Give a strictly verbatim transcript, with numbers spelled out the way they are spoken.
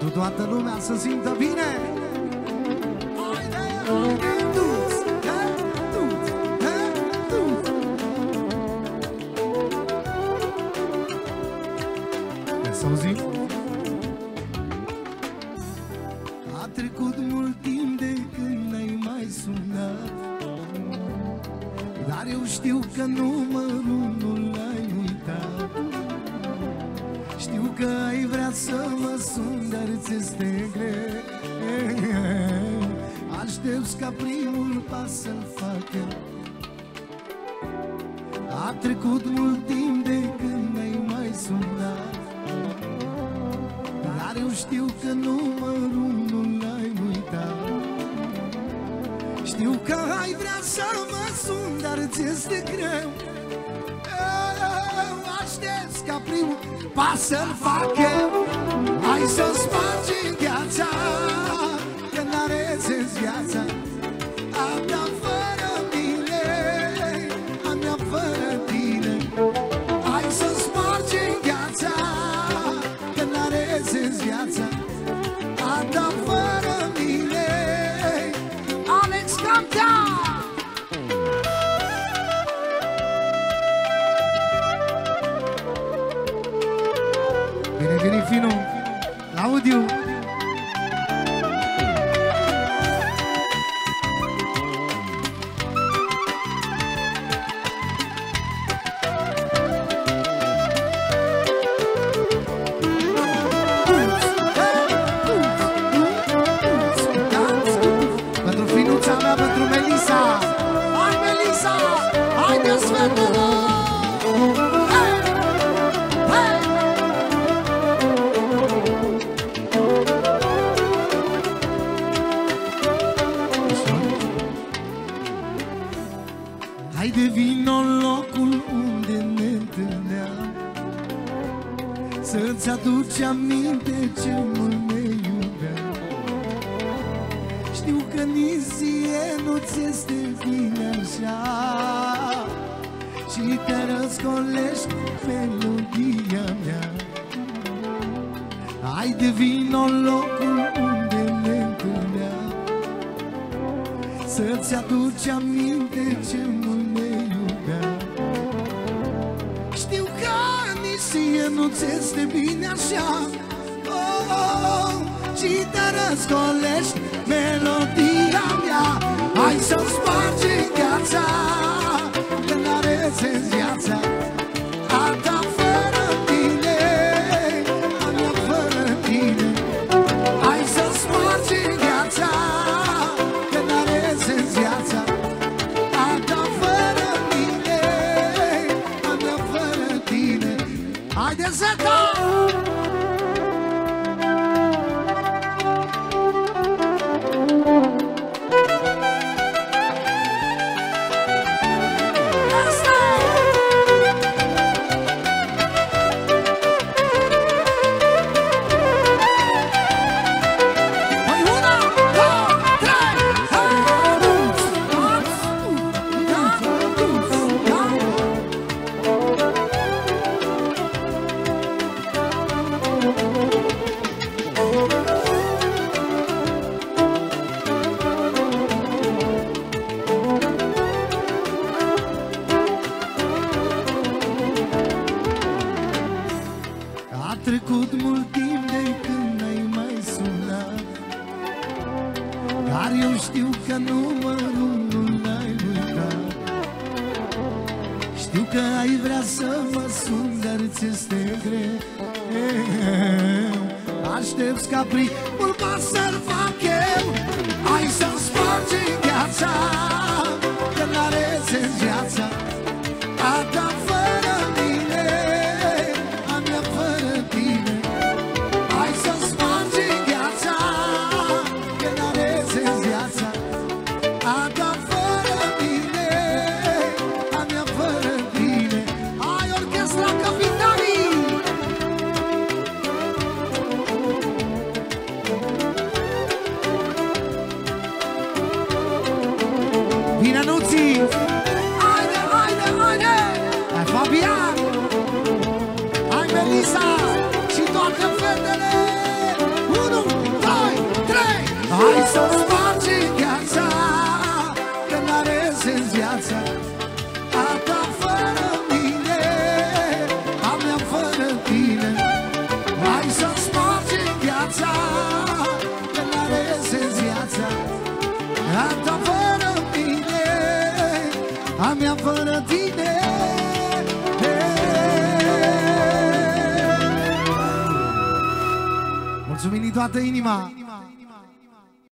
Pentru toată lumea să simtă bine. Haide, haide, du-ți, he, du-ți, he, du-ți. Vreți să auzim? A trecut mult timp de când n-ai mai sunat, dar eu știu că numărul nu l-ai uitat. Știu că ai vrea să mă sun, dar ți-este greu. Aștepți ca primul pas să-l facă. A trecut mult timp de când n-ai mai sunat, dar eu știu că numărul nu l-ai uitat. Știu că ai vrea să mă sun, dar ți-este greu. Eu aștept ca primul pas să-l fac eu. Hai să spargi viața, că n-are sens viața. A mea fără mine, a mea fără tine. Hai să spargi viața, că n-are sens viața. A mea fără mine. Alex Camtea! Bine venit, Finu, la audio. Pentru Finuța mea, pentru Melisa. Hai, Melisa! Haideți, fetele! Haide, vino în locul unde ne întâlneam, să-ți aduci aminte ce mult ne iubeam. Știu că nici ție nu-ți este bine așa și te răscolești melodia mea. Haide, vino în locul unde ne întâlneam, să-ți aduci aminte ce mult ne iubeam. Știu că nici ție nu-ți este bine așa, oh, oh, oh, și te răscolești melodia mea. Hai să-mi spargi viața, că n-are sens viața. A ta fără tine, a mea fără tine. Hai să-mi spargi viața, că n-are sens viața. A ta fără mine, a mea fără tine. Haide, Zeta! A trecut mult timp de când n-ai mai sunat, dar eu știu că numărul nu l-ai uitat. Știu că ai vrea să mă sun, dar ți-este greu. Aștepți ca primul pas să-l fac eu. Hai să-mi spargi viața, că n-are sens viața. A ta fără mine, a mea fără tine. Hai să-mi spargi viața, că n-are sens viața. A ta fără mine, a mea fără tine. Hai, orchestra Capitanii! Vine anunții! Haide, haide, haide! Hai să spargem viața, că n-are sens viața a ta fără mine, a mea fără tine. Hai să spargem viața, că n-are sens viața a ta fără mine, a mea fără tine. Mulțumim din toată inima.